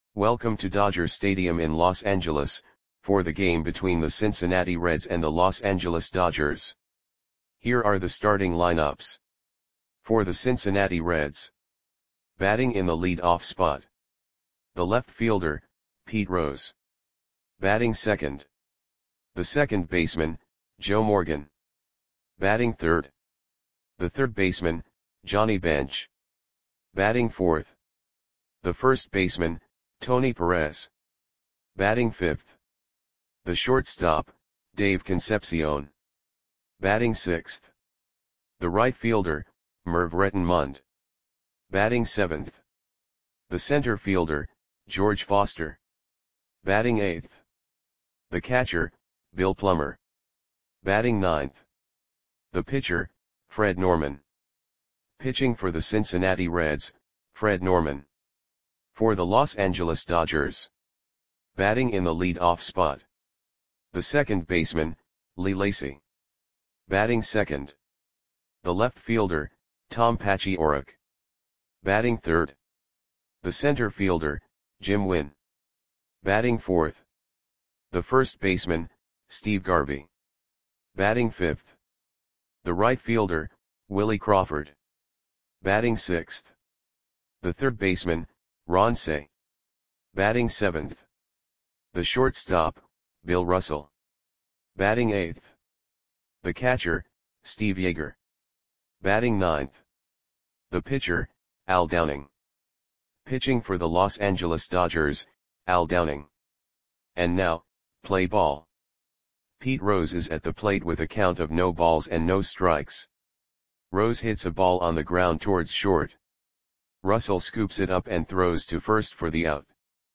Welcome to Dodger Stadium in Los Angeles, for the game between the Cincinnati Reds and the Los Angeles Dodgers. Here are the starting lineups. For the Cincinnati Reds. Batting in the lead-off spot. The left fielder, Pete Rose. Batting second. The second baseman, Joe Morgan. Batting third. The third baseman, Johnny Bench. Batting fourth. The first baseman, Tony Perez. Batting fifth. The shortstop, Dave Concepcion. Batting sixth. The right fielder, Merv Rettenmund. Batting seventh. The center fielder, George Foster. Batting eighth. The catcher, Bill Plummer. Batting ninth. The pitcher, Fred Norman. Pitching for the Cincinnati Reds, Fred Norman. For the Los Angeles Dodgers. Batting in the lead-off spot. The second baseman, Lee Lacy. Batting second. The left fielder, Tom Paciorek. Batting third. The center fielder, Jim Wynn. Batting fourth. The first baseman, Steve Garvey. Batting fifth. The right fielder, Willie Crawford. Batting sixth. The third baseman, Ron Cey. Batting seventh. The shortstop, Bill Russell. Batting eighth. The catcher, Steve Yeager. Batting ninth. The pitcher, Al Downing. Pitching for the Los Angeles Dodgers, Al Downing. And now, play ball. Pete Rose is at the plate with a count of no balls and no strikes. Rose hits a ball on the ground towards short. Russell scoops it up and throws to first for the out.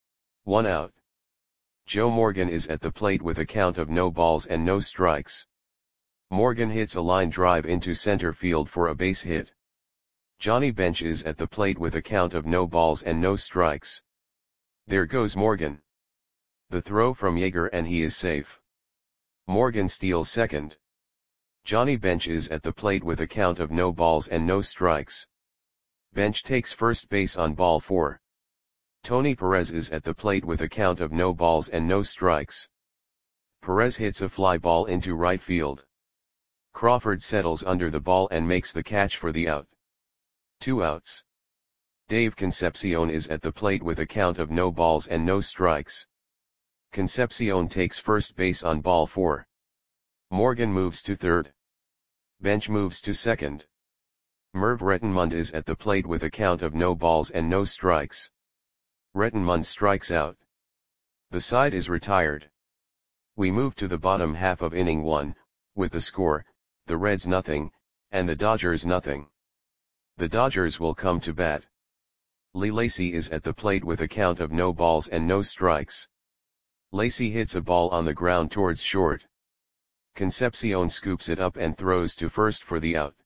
1 out. Joe Morgan is at the plate with a count of no balls and no strikes. Morgan hits a line drive into center field for a base hit. Johnny Bench is at the plate with a count of no balls and no strikes. There goes Morgan. The throw from Yeager and he is safe. Morgan steals second. Johnny Bench is at the plate with a count of no balls and no strikes. Bench takes first base on ball 4. Tony Perez is at the plate with a count of no balls and no strikes. Perez hits a fly ball into right field. Crawford settles under the ball and makes the catch for the out. 2 outs. Dave Concepcion is at the plate with a count of no balls and no strikes. Concepcion takes first base on ball 4. Morgan moves to third. Bench moves to second. Merv Rettenmund is at the plate with a count of no balls and no strikes. Rettenmund strikes out. The side is retired. We move to the bottom half of inning 1, with the score, the Reds nothing, and the Dodgers nothing. The Dodgers will come to bat. Lee Lacy is at the plate with a count of no balls and no strikes. Lacy hits a ball on the ground towards short. Concepcion scoops it up and throws to first for the out.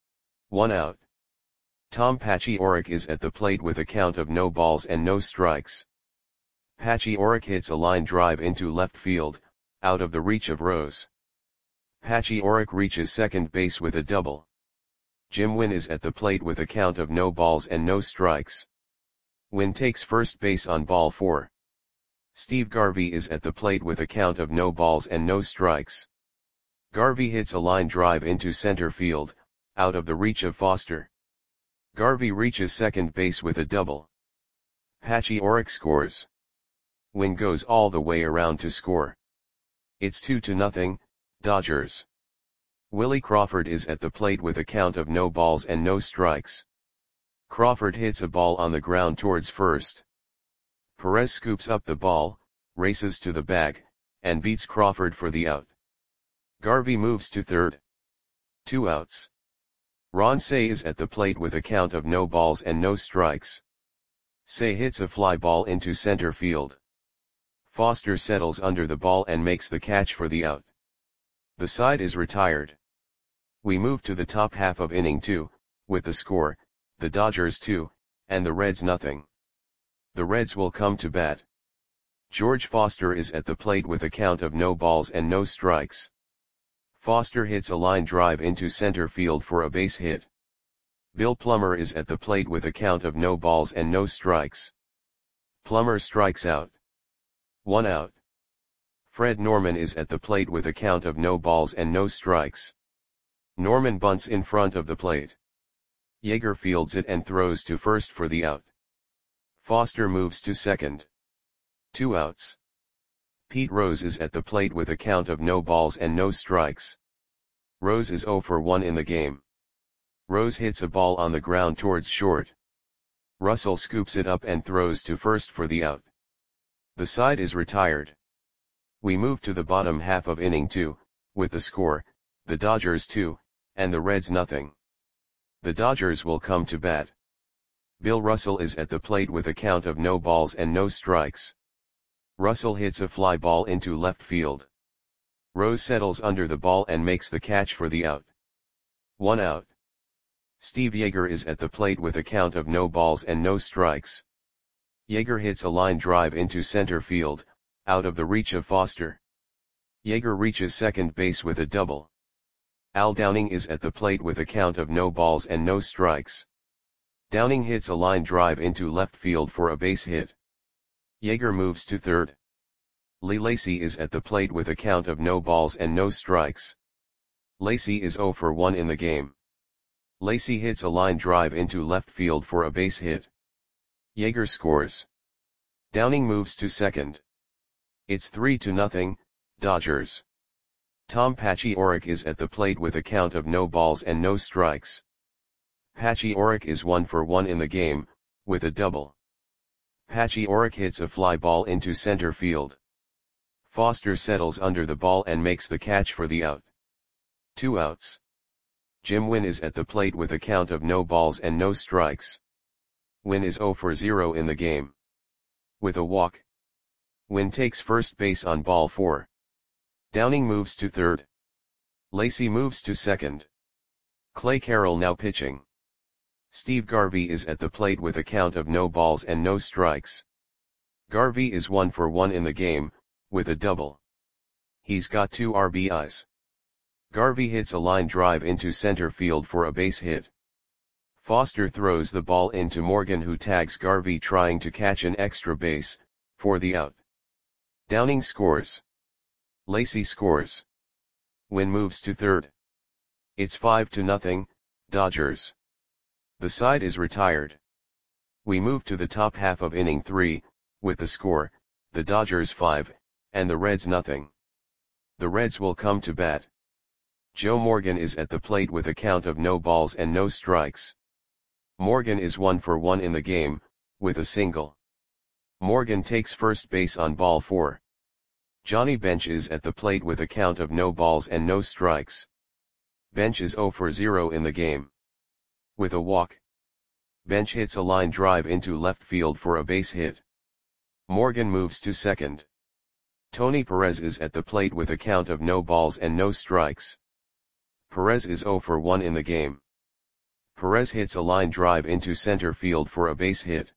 1 out. Tom Paciorek is at the plate with a count of no balls and no strikes. Paciorek hits a line drive into left field, out of the reach of Rose. Paciorek reaches second base with a double. Jim Wynn is at the plate with a count of no balls and no strikes. Wynn takes first base on ball 4. Steve Garvey is at the plate with a count of no balls and no strikes. Garvey hits a line drive into center field, out of the reach of Foster. Garvey reaches second base with a double. Paciorek scores. Wynn goes all the way around to score. It's 2-0, Dodgers. Willie Crawford is at the plate with a count of no balls and no strikes. Crawford hits a ball on the ground towards first. Perez scoops up the ball, races to the bag, and beats Crawford for the out. Garvey moves to third. 2 outs. Ron Cey is at the plate with a count of no balls and no strikes. Cey hits a fly ball into center field. Foster settles under the ball and makes the catch for the out. The side is retired. We move to the top half of inning 2, with the score, the Dodgers 2, and the Reds nothing. The Reds will come to bat. George Foster is at the plate with a count of no balls and no strikes. Foster hits a line drive into center field for a base hit. Bill Plummer is at the plate with a count of no balls and no strikes. Plummer strikes out. 1 out. Fred Norman is at the plate with a count of no balls and no strikes. Norman bunts in front of the plate. Yeager fields it and throws to first for the out. Foster moves to second. 2 outs. Pete Rose is at the plate with a count of no balls and no strikes. Rose is 0 for 1 in the game. Rose hits a ball on the ground towards short. Russell scoops it up and throws to first for the out. The side is retired. We move to the bottom half of inning 2, with the score, the Dodgers 2, and the Reds nothing. The Dodgers will come to bat. Bill Russell is at the plate with a count of no balls and no strikes. Russell hits a fly ball into left field. Rose settles under the ball and makes the catch for the out. 1 out. Steve Yeager is at the plate with a count of no balls and no strikes. Yeager hits a line drive into center field, out of the reach of Foster. Yeager reaches second base with a double. Al Downing is at the plate with a count of no balls and no strikes. Downing hits a line drive into left field for a base hit. Yeager moves to third. Lee Lacy is at the plate with a count of no balls and no strikes. Lacy is 0 for 1 in the game. Lacy hits a line drive into left field for a base hit. Yeager scores. Downing moves to second. It's 3-0, Dodgers. Tom Paciorek is at the plate with a count of no balls and no strikes. Paciorek is 1 for 1 in the game, with a double. Paciorek hits a fly ball into center field. Foster settles under the ball and makes the catch for the out. 2 outs. Jim Wynn is at the plate with a count of no balls and no strikes. Wynn is 0 for 0 in the game. With a walk. Wynn takes first base on ball 4. Downing moves to third. Lacy moves to second. Clay Carroll now pitching. Steve Garvey is at the plate with a count of no balls and no strikes. Garvey is 1 for 1 in the game, with a double. He's got 2 RBIs. Garvey hits a line drive into center field for a base hit. Foster throws the ball into Morgan, who tags Garvey trying to catch an extra base, for the out. Downing scores. Lacy scores. Wynn moves to third. It's 5-0, Dodgers. The side is retired. We move to the top half of inning 3, with the score, the Dodgers 5, and the Reds nothing. The Reds will come to bat. Joe Morgan is at the plate with a count of no balls and no strikes. Morgan is 1 for 1 in the game, with a single. Morgan takes first base on ball 4. Johnny Bench is at the plate with a count of no balls and no strikes. Bench is 0 for 0 in the game. With a walk. Bench hits a line drive into left field for a base hit. Morgan moves to second. Tony Perez is at the plate with a count of no balls and no strikes. Perez is 0 for 1 in the game. Perez hits a line drive into center field for a base hit.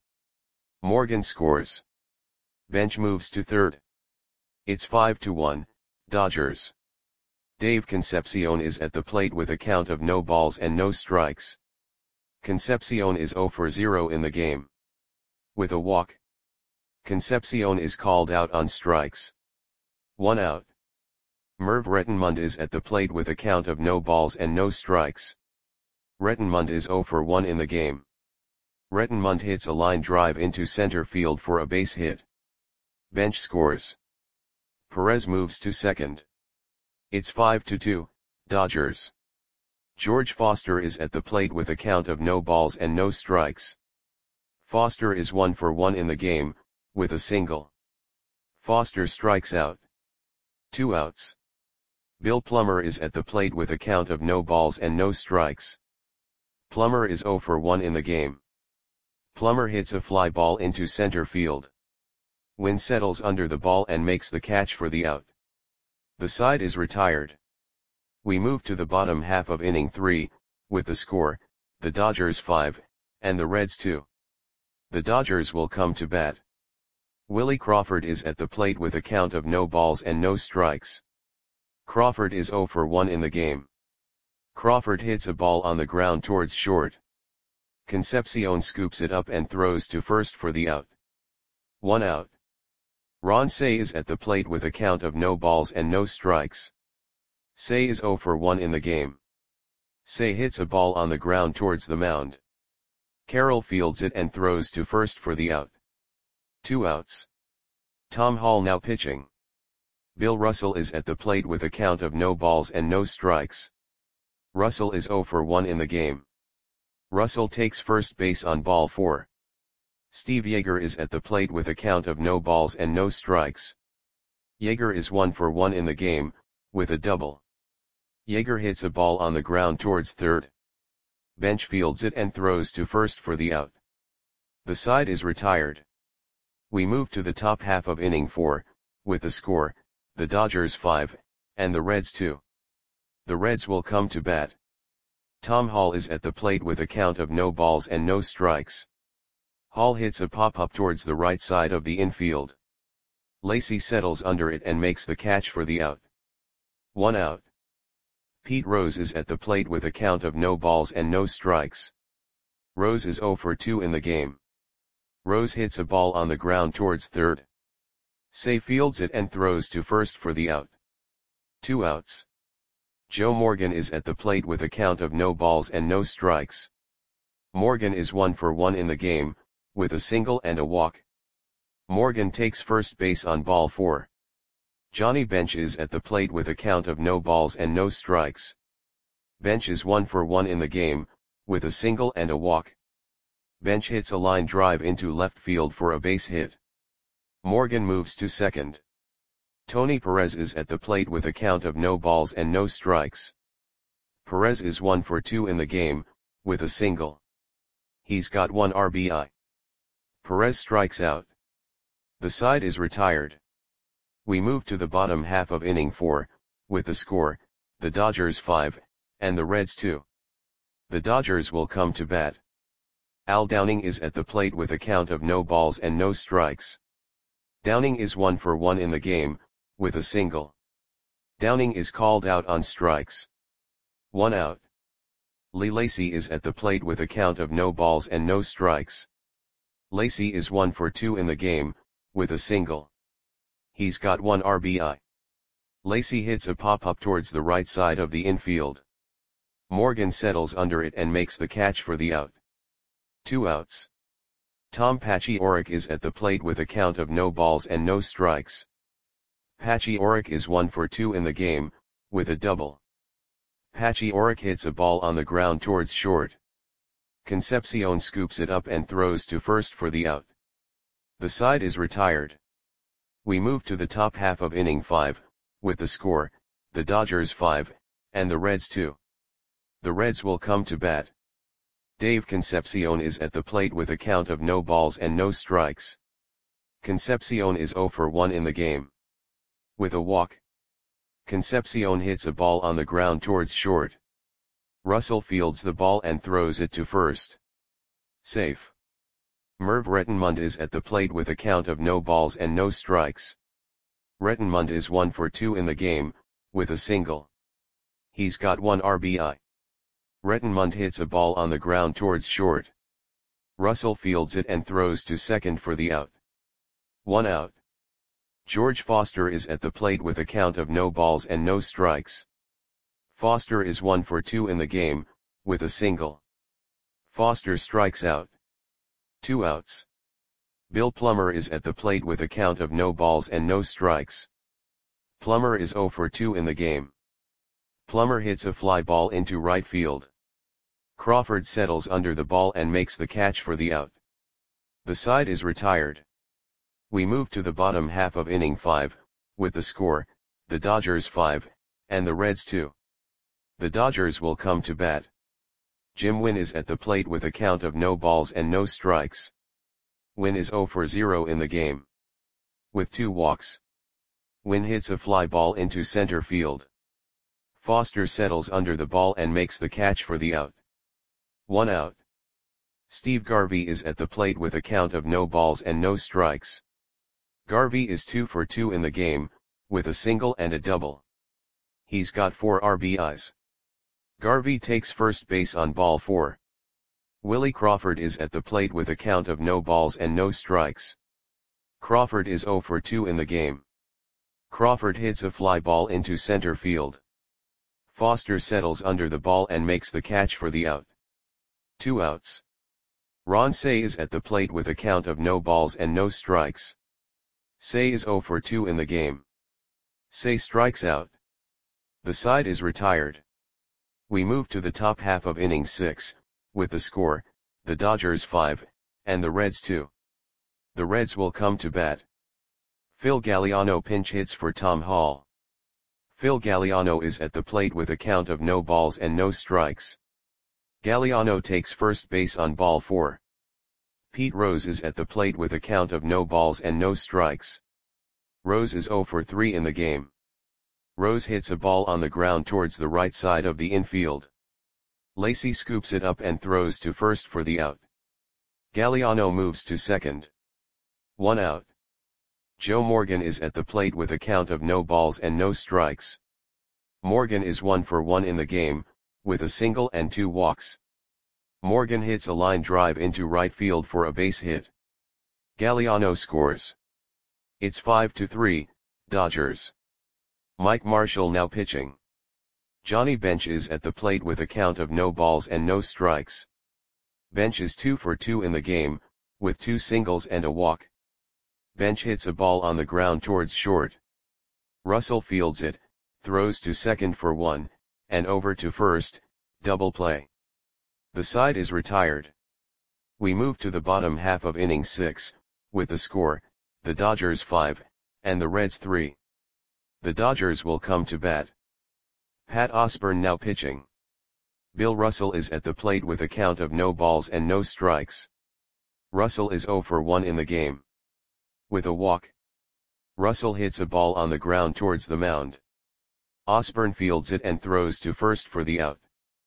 Morgan scores. Bench moves to third. It's 5-1, Dodgers. Dave Concepcion is at the plate with a count of no balls and no strikes. Concepcion is 0 for 0 in the game. With a walk. Concepcion is called out on strikes. 1 out. Merv Rettenmund is at the plate with a count of no balls and no strikes. Rettenmund is 0 for 1 in the game. Rettenmund hits a line drive into center field for a base hit. Bench scores. Perez moves to second. It's 5-2, Dodgers. George Foster is at the plate with a count of no balls and no strikes. Foster is 1 for 1 in the game, with a single. Foster strikes out. 2 outs. Bill Plummer is at the plate with a count of no balls and no strikes. Plummer is 0 for 1 in the game. Plummer hits a fly ball into center field. Wynn settles under the ball and makes the catch for the out. The side is retired. We move to the bottom half of inning 3, with the score, the Dodgers 5, and the Reds 2. The Dodgers will come to bat. Willie Crawford is at the plate with a count of no balls and no strikes. Crawford is 0 for 1 in the game. Crawford hits a ball on the ground towards short. Concepcion scoops it up and throws to first for the out. 1 out. Ron Cey is at the plate with a count of no balls and no strikes. Cey is 0 for 1 in the game. Cey hits a ball on the ground towards the mound. Carroll fields it and throws to first for the out. 2 outs. Tom Hall now pitching. Bill Russell is at the plate with a count of no balls and no strikes. Russell is 0 for 1 in the game. Russell takes first base on ball 4. Steve Yeager is at the plate with a count of no balls and no strikes. Yeager is 1 for 1 in the game, with a double. Yeager hits a ball on the ground towards third. Bench fields it and throws to first for the out. The side is retired. We move to the top half of inning 4, with the score, the Dodgers 5, and the Reds 2. The Reds will come to bat. Tom Hall is at the plate with a count of no balls and no strikes. Hall hits a pop-up towards the right side of the infield. Lacy settles under it and makes the catch for the out. 1 out. Pete Rose is at the plate with a count of no balls and no strikes. Rose is 0 for 2 in the game. Rose hits a ball on the ground towards third. Cey fields it and throws to first for the out. 2 outs. Joe Morgan is at the plate with a count of no balls and no strikes. Morgan is 1 for 1 in the game, with a single and a walk. Morgan takes first base on ball 4. Johnny Bench is at the plate with a count of no balls and no strikes. Bench is 1 for 1 in the game, with a single and a walk. Bench hits a line drive into left field for a base hit. Morgan moves to second. Tony Perez is at the plate with a count of no balls and no strikes. Perez is 1 for 2 in the game, with a single. He's got 1 RBI. Perez strikes out. The side is retired. We move to the bottom half of inning 4, with the score, the Dodgers 5, and the Reds 2. The Dodgers will come to bat. Al Downing is at the plate with a count of no balls and no strikes. Downing is 1 for 1 in the game, with a single. Downing is called out on strikes. 1 out. Lee Lacy is at the plate with a count of no balls and no strikes. Lacy is 1 for 2 in the game, with a single. He's got 1 RBI. Lacy hits a pop-up towards the right side of the infield. Morgan settles under it and makes the catch for the out. 2 outs. Tom Paciorek is at the plate with a count of no balls and no strikes. Paciorek is 1 for 2 in the game, with a double. Paciorek hits a ball on the ground towards short. Concepcion scoops it up and throws to first for the out. The side is retired. We move to the top half of inning 5, with the score, the Dodgers 5, and the Reds 2. The Reds will come to bat. Dave Concepcion is at the plate with a count of no balls and no strikes. Concepcion is 0 for 1 in the game. With a walk. Concepcion hits a ball on the ground towards short. Russell fields the ball and throws it to first. Safe. Merv Rettenmund is at the plate with a count of no balls and no strikes. Rettenmund is 1 for 2 in the game, with a single. He's got 1 RBI. Rettenmund hits a ball on the ground towards short. Russell fields it and throws to second for the out. 1 out. George Foster is at the plate with a count of no balls and no strikes. Foster is 1 for 2 in the game, with a single. Foster strikes out. 2 outs. Bill Plummer is at the plate with a count of no balls and no strikes. Plummer is 0 for 2 in the game. Plummer hits a fly ball into right field. Crawford settles under the ball and makes the catch for the out. The side is retired. We move to the bottom half of inning 5, with the score, the Dodgers 5, and the Reds 2. The Dodgers will come to bat. Jim Wynn is at the plate with a count of no balls and no strikes. Wynn is 0 for 0 in the game. With 2 walks. Wynn hits a fly ball into center field. Foster settles under the ball and makes the catch for the out. 1 out. Steve Garvey is at the plate with a count of no balls and no strikes. Garvey is 2 for 2 in the game, with a single and a double. He's got 4 RBIs. Garvey takes first base on ball 4. Willie Crawford is at the plate with a count of no balls and no strikes. Crawford is 0 for 2 in the game. Crawford hits a fly ball into center field. Foster settles under the ball and makes the catch for the out. 2 outs. Ron Cey is at the plate with a count of no balls and no strikes. Cey is 0 for 2 in the game. Cey strikes out. The side is retired. We move to the top half of inning 6, with the score, the Dodgers 5, and the Reds 2. The Reds will come to bat. Phil Galliano pinch hits for Tom Hall. Phil Galliano is at the plate with a count of no balls and no strikes. Galliano takes first base on ball 4. Pete Rose is at the plate with a count of no balls and no strikes. Rose is 0 for 3 in the game. Rose hits a ball on the ground towards the right side of the infield. Lacy scoops it up and throws to first for the out. Galliano moves to second. 1 out. Joe Morgan is at the plate with a count of no balls and no strikes. Morgan is 1 for 1 in the game, with a single and 2 walks. Morgan hits a line drive into right field for a base hit. Galliano scores. It's 5-3, Dodgers. Mike Marshall now pitching. Johnny Bench is at the plate with a count of no balls and no strikes. Bench is 2 for 2 in the game, with 2 singles and a walk. Bench hits a ball on the ground towards short. Russell fields it, throws to second for 1, and over to first, double play. The side is retired. We move to the bottom half of inning 6, with the score, the Dodgers 5, and the Reds 3. The Dodgers will come to bat. Pat Osborne now pitching. Bill Russell is at the plate with a count of no balls and no strikes. Russell is 0 for 1 in the game. With a walk. Russell hits a ball on the ground towards the mound. Osborne fields it and throws to first for the out.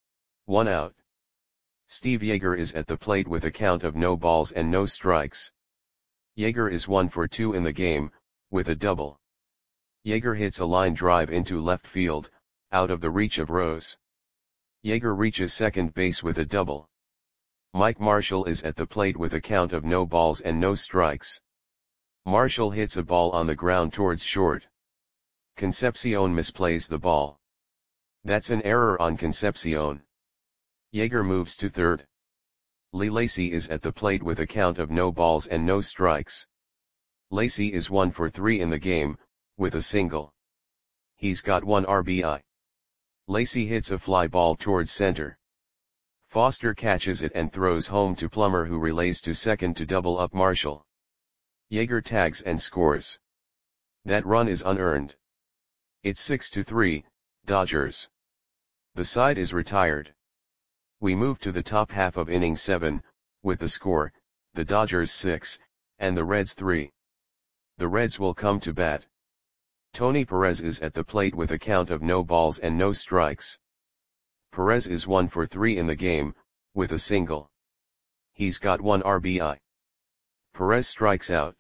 1 out. Steve Yeager is at the plate with a count of no balls and no strikes. Yeager is 1 for 2 in the game, with a double. Yeager hits a line drive into left field, out of the reach of Rose. Yeager reaches second base with a double. Mike Marshall is at the plate with a count of no balls and no strikes. Marshall hits a ball on the ground towards short. Concepcion misplays the ball. That's an error on Concepcion. Yeager moves to third. Lee Lacy is at the plate with a count of no balls and no strikes. Lacy is 1 for 3 in the game, with a single. He's got 1 RBI. Lacy hits a fly ball towards center. Foster catches it and throws home to Plummer, who relays to second to double up Marshall. Yeager tags and scores. That run is unearned. It's 6-3, Dodgers. The side is retired. We move to the top half of inning 7, with the score, the Dodgers 6, and the Reds 3. The Reds will come to bat. Tony Perez is at the plate with a count of no balls and no strikes. Perez is 1 for 3 in the game, with a single. He's got 1 RBI. Perez strikes out.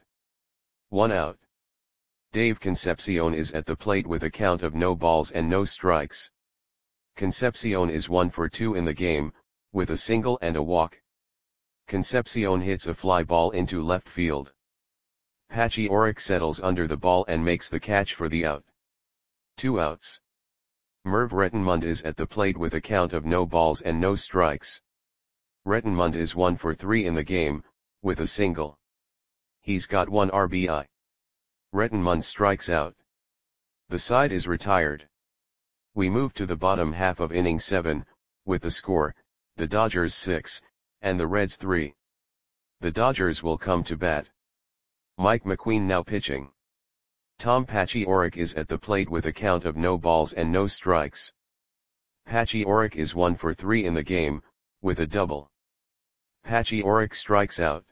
1 out. Dave Concepcion is at the plate with a count of no balls and no strikes. Concepcion is 1 for 2 in the game, with a single and a walk. Concepcion hits a fly ball into left field. Patchy Oric settles under the ball and makes the catch for the out. 2 outs. Merv Rettenmund is at the plate with a count of no balls and no strikes. Rettenmund is 1 for 3 in the game, with a single. He's got 1 RBI. Rettenmund strikes out. The side is retired. We move to the bottom half of inning 7, with the score, the Dodgers 6, and the Reds 3. The Dodgers will come to bat. Mike McQueen now pitching. Tom Patchy Oric is at the plate with a count of no balls and no strikes. Patchy Oric is 1 for 3 in the game, with a double. Patchy Oric strikes out.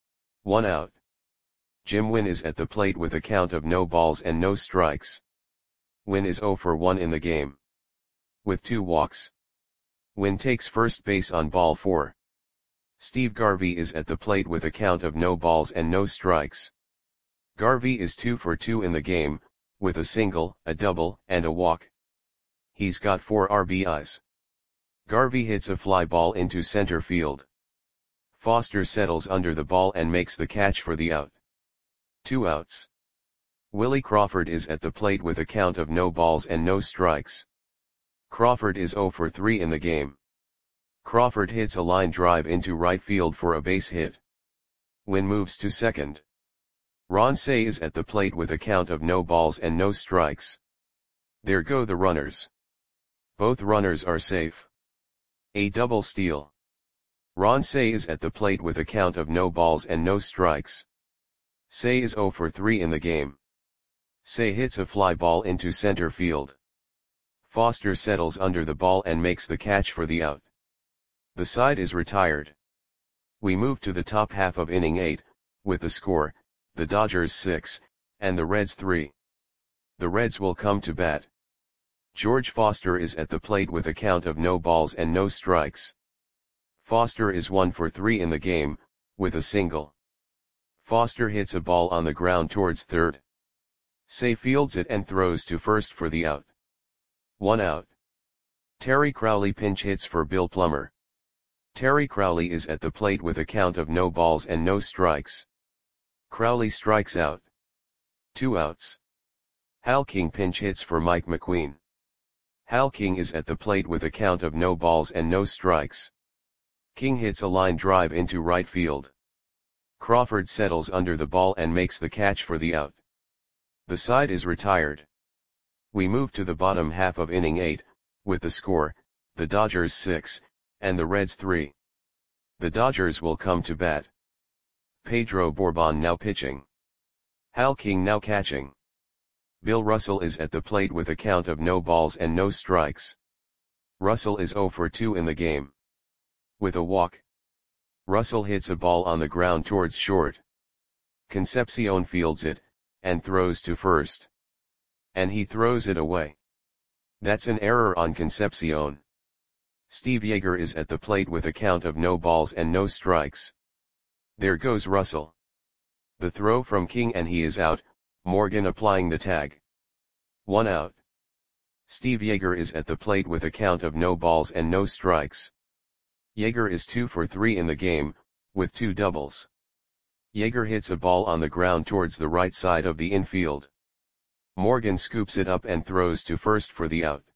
1 out. Jim Wynn is at the plate with a count of no balls and no strikes. Wynn is 0 for 1 in the game. With 2 walks. Wynn takes first base on ball 4. Steve Garvey is at the plate with a count of no balls and no strikes. Garvey is 2 for 2 in the game, with a single, a double, and a walk. He's got 4 RBIs. Garvey hits a fly ball into center field. Foster settles under the ball and makes the catch for the out. 2 outs. Willie Crawford is at the plate with a count of no balls and no strikes. Crawford is 0 for 3 in the game. Crawford hits a line drive into right field for a base hit. Wynn moves to second. Ron Cey is at the plate with a count of no balls and no strikes. There go the runners. Both runners are safe. A double steal. Ron Cey is at the plate with a count of no balls and no strikes. Cey is 0 for 3 in the game. Cey hits a fly ball into center field. Foster settles under the ball and makes the catch for the out. The side is retired. We move to the top half of inning 8, with the score, the Dodgers 6, and the Reds 3. The Reds will come to bat. George Foster is at the plate with a count of no balls and no strikes. Foster is 1 for 3 in the game, with a single. Foster hits a ball on the ground towards third. Cey fields it and throws to first for the out. 1 out. Terry Crowley pinch hits for Bill Plummer. Terry Crowley is at the plate with a count of no balls and no strikes. Crowley strikes out. 2 outs. Hal King pinch hits for Mike McQueen. Hal King is at the plate with a count of no balls and no strikes. King hits a line drive into right field. Crawford settles under the ball and makes the catch for the out. The side is retired. We move to the bottom half of inning 8, with the score, the Dodgers 6, and the Reds 3. The Dodgers will come to bat. Pedro Borbon now pitching. Hal King now catching. Bill Russell is at the plate with a count of no balls and no strikes. Russell is 0 for 2 in the game. With a walk. Russell hits a ball on the ground towards short. Concepcion fields it, and throws to first. And he throws it away. That's an error on Concepcion. Steve Yeager is at the plate with a count of no balls and no strikes. There goes Russell. The throw from King and he is out, Morgan applying the tag. 1 out. Steve Yeager is at the plate with a count of no balls and no strikes. Yeager is 2 for 3 in the game, with 2 doubles. Yeager hits a ball on the ground towards the right side of the infield. Morgan scoops it up and throws to first for the out.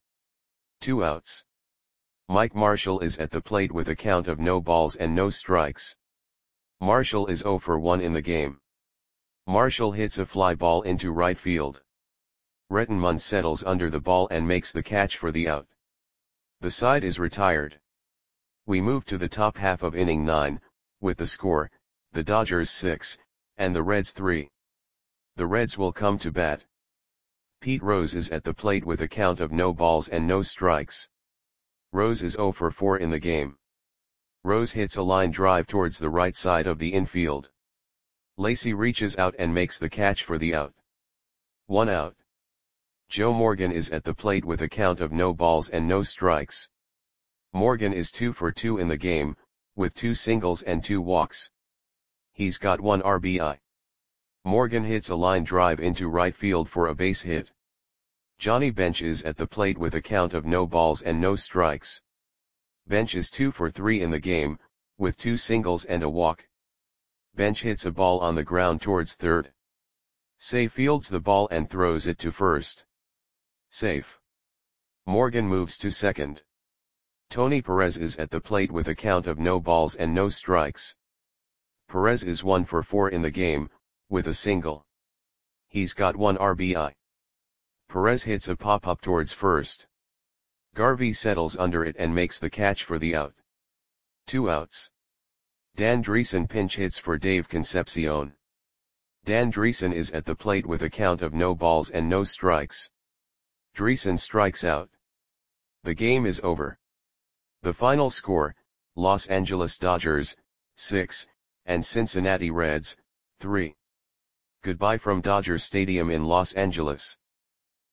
2 outs. Mike Marshall is at the plate with a count of no balls and no strikes. Marshall is 0 for 1 in the game. Marshall hits a fly ball into right field. Rettenmund settles under the ball and makes the catch for the out. The side is retired. We move to the top half of inning 9, with the score, the Dodgers 6, and the Reds 3. The Reds will come to bat. Pete Rose is at the plate with a count of no balls and no strikes. Rose is 0 for 4 in the game. Rose hits a line drive towards the right side of the infield. Lacy reaches out and makes the catch for the out. 1 out. Joe Morgan is at the plate with a count of no balls and no strikes. Morgan is 2 for 2 in the game, with 2 singles and 2 walks. He's got 1 RBI. Morgan hits a line drive into right field for a base hit. Johnny Bench is at the plate with a count of no balls and no strikes. Bench is 2 for 3 in the game, with 2 singles and a walk. Bench hits a ball on the ground towards third. Cey fields the ball and throws it to first. Safe. Morgan moves to second. Tony Perez is at the plate with a count of no balls and no strikes. Perez is 1 for 4 in the game, with a single. He's got 1 RBI. Perez hits a pop-up towards first. Garvey settles under it and makes the catch for the out. 2 outs. Dan Dreesen pinch hits for Dave Concepcion. Dan Dreesen is at the plate with a count of no balls and no strikes. Dreesen strikes out. The game is over. The final score, Los Angeles Dodgers, 6, and Cincinnati Reds, 3. Goodbye from Dodger Stadium in Los Angeles.